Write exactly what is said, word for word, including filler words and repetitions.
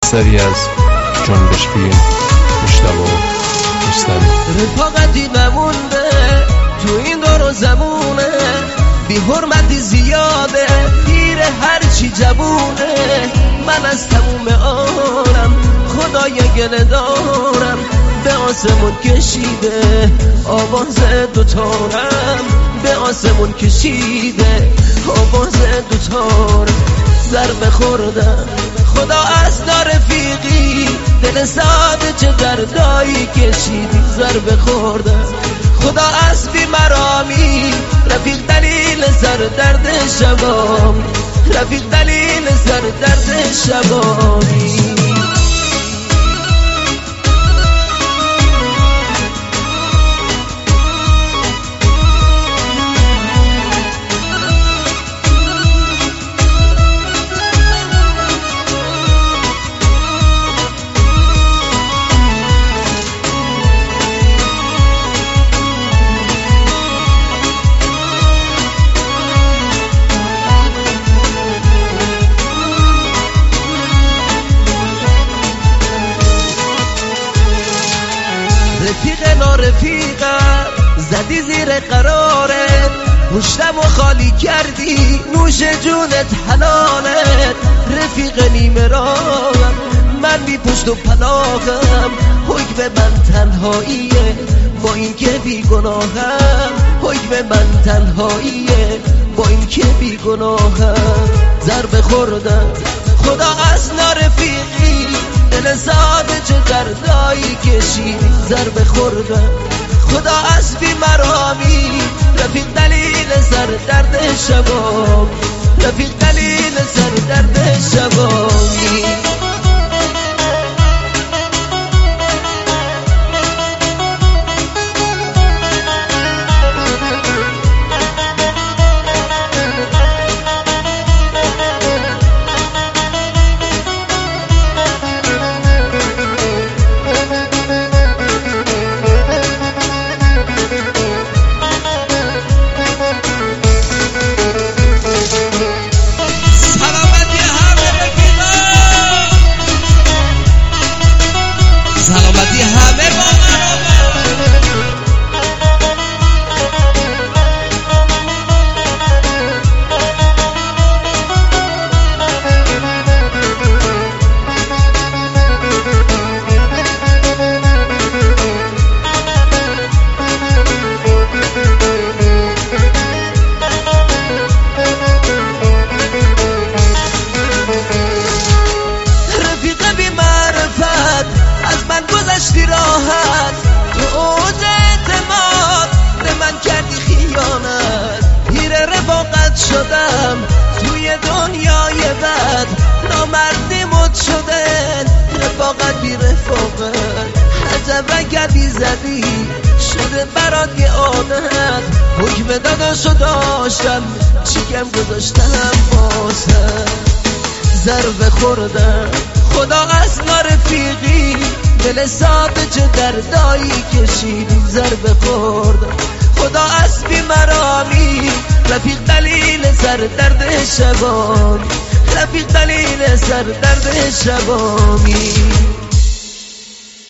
اثری از جنبش فیلم مجتبی رستمی. رفاقتی نمونده تو این دور و زمونه، بی حرمتی زیاده پیر هرچی جوونه. من از تموم آرم خدای گله دارم، به آسمون کشیده آواز دوتارم، به آسمون کشیده آواز دوتارم. ضربه خوردم خدا از نارفیقی، دل ساده چه دردایی کشیدی. ضربه خوردم خدا از بیمرامی، رفیق دلیل سر درد شبام، رفیق دلیل سر درد شبامی. رفیق نارفیقم زدی زیر قرارت، پشتم و خالی کردی نوش جونت حلالت. رفیق نیمه راهم من بی پشت و پناهم، حکم من تنهاییه با این که بی گناهم، حکم من تنهاییه با این که بی گناهم. ضربه خوردم خدا از نارفیقی، دل ساده چه دردایی کشیدی. ضربه خوردم خدا از بیمرامی، رفیق دلیل سر درد شبام، رفیق دلیل سر درد شبامی. گذشتی راحت تو اوج اعتماد، به من کردی خیانت، پیر رفاقت شدم توی دنیای بد. نامردی مد شده رفاقت بی رفاقت، عجب اگر بی زدی شده برات یه عادت. حکم داداشو داشتم چیکم گذاشتم بازم، ضربه خوردم خدا از نارفیقی، دل ساده چه دردایی کشیدی. ضربه خوردم خدا از بیمرامی، رفیق دلیل سر درد شبامی، رفیق دلیل سر درد شبامی.